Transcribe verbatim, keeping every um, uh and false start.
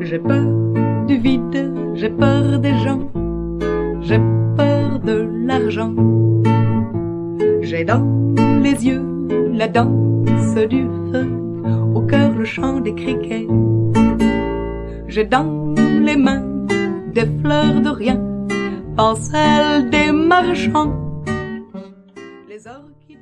J'ai peur du vide, j'ai peur des gens, j'ai peur de l'argent. J'ai dans les yeux la danse du feu, au cœur le chant des criquets. J'ai dans les mains des fleurs de rien, pas celles des marchands.